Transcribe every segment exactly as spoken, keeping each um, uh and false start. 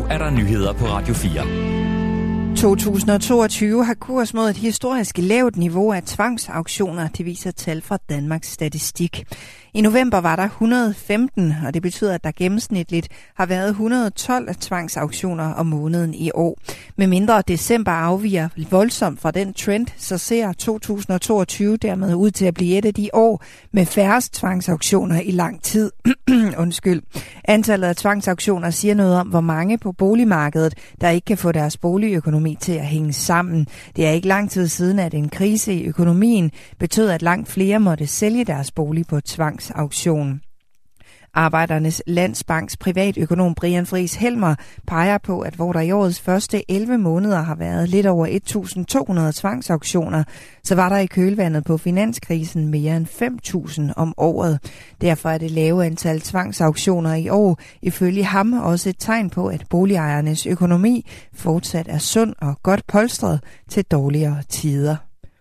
er der nyheder på Radio fire. to tusind og toogtyve har kurs mod et historisk lavt niveau af tvangsauktioner, det viser tal fra Danmarks Statistik. I november var der et hundrede og femten, og det betyder, at der gennemsnitligt har været et hundrede og tolv tvangsauktioner om måneden i år. Med mindre december afviger voldsomt fra den trend, så ser to tusind og toogtyve dermed ud til at blive et af de år med færrest tvangsauktioner i lang tid. Undskyld. Antallet af tvangsauktioner siger noget om, hvor mange på boligmarkedet, der ikke kan få deres boligøkonomi til at hænge sammen. Det er ikke lang tid siden, at en krise i økonomien betød, at langt flere måtte sælge deres bolig på tvangsauktion. Arbejdernes Landsbanks privatøkonom Brian Friis Helmer peger på, at hvor der i årets første elleve måneder har været lidt over et tusind to hundrede tvangsauktioner, så var der i kølvandet på finanskrisen mere end fem tusind om året. Derfor er det lave antal tvangsauktioner i år ifølge ham også et tegn på, at boligejernes økonomi fortsat er sund og godt polstret til dårligere tider.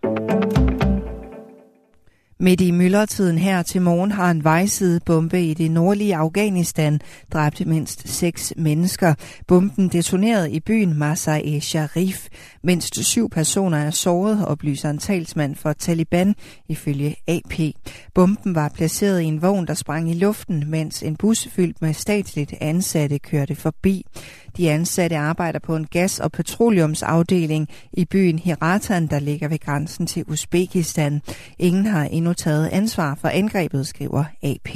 Midt i myldretiden her til morgen har en vejsidebombe i det nordlige Afghanistan dræbt mindst seks mennesker. Bomben detonerede i byen Mazar-e-Sharif. Mindst syv personer er såret, oplyser en talsmand for Taliban ifølge A P. Bomben var placeret i en vogn, der sprang i luften, mens en bus fyldt med statsligt ansatte kørte forbi. De ansatte arbejder på en gas- og petroleumsafdeling i byen Hiratan, der ligger ved grænsen til Uzbekistan. Ingen har endnu taget ansvar for angrebet, skriver A P.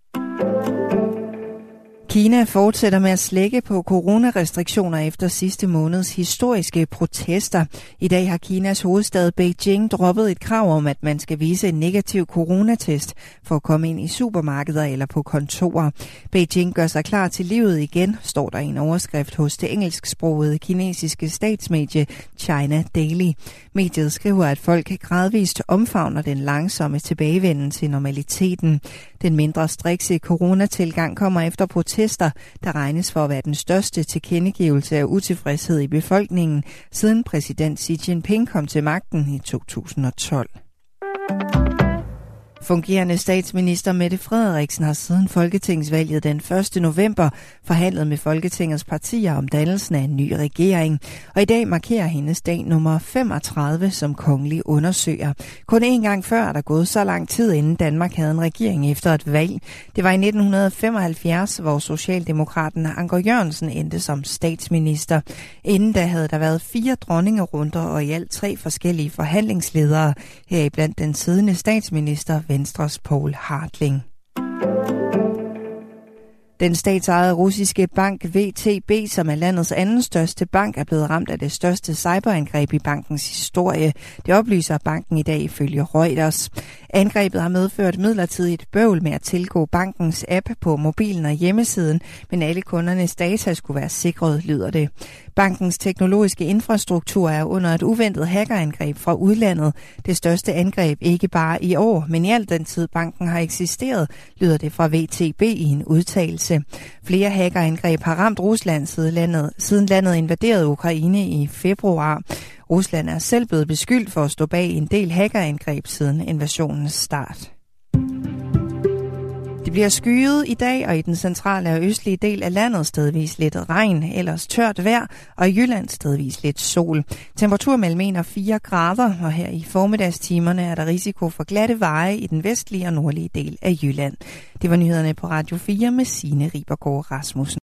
Kina fortsætter med at slække på coronarestriktioner efter sidste måneds historiske protester. I dag har Kinas hovedstad Beijing droppet et krav om, at man skal vise en negativ coronatest for at komme ind i supermarkeder eller på kontorer. Beijing gør sig klar til livet igen, står der i en overskrift hos det engelsksprogede kinesiske statsmedie China Daily. Mediet skriver, at folk gradvist omfavner den langsomme tilbagevenden til normaliteten. Den mindre strikse coronatilgang kommer efter protester, der regnes for at være den største tilkendegivelse af utilfredshed i befolkningen, siden præsident Xi Jinping kom til magten i to tusind og tolv. Fungerende statsminister Mette Frederiksen har siden folketingsvalget den første november forhandlet med Folketingets partier om dannelsen af en ny regering. Og i dag markerer hendes dag nummer femogtredive som kongelig undersøger. Kun en gang før er der gået så lang tid, inden Danmark havde en regering efter et valg. Det var i nitten femoghalvfjerds, hvor socialdemokraten Anker Jørgensen endte som statsminister. Inden da havde der været fire dronningerunder og i alt tre forskellige forhandlingsledere, heriblandt den siddende statsminister Venstres Poul Hartling. Den statsejede russiske bank V T B, som er landets anden største bank, er blevet ramt af det største cyberangreb i bankens historie. Det oplyser banken i dag ifølge Reuters. Angrebet har medført midlertidigt bøvl med at tilgå bankens app på mobilen og hjemmesiden, men alle kundernes data skulle være sikret, lyder det. Bankens teknologiske infrastruktur er under et uventet hackerangreb fra udlandet. Det største angreb ikke bare i år, men i al den tid banken har eksisteret, lyder det fra V T B i en udtalelse. Flere hackerangreb har ramt Rusland siden landet, siden landet invaderede Ukraine i februar. Rusland er selv blevet beskyldt for at stå bag en del hackerangreb siden invasionens start. Det bliver skyet i dag, og i den centrale og østlige del af landet stedvis lidt regn, ellers tørt vejr, og i Jylland stedvis lidt sol. Temperatur mellem en og fire grader, og her i formiddagstimerne er der risiko for glatte veje i den vestlige og nordlige del af Jylland. Det var nyhederne på Radio fire med Signe Ribergaard Rasmussen.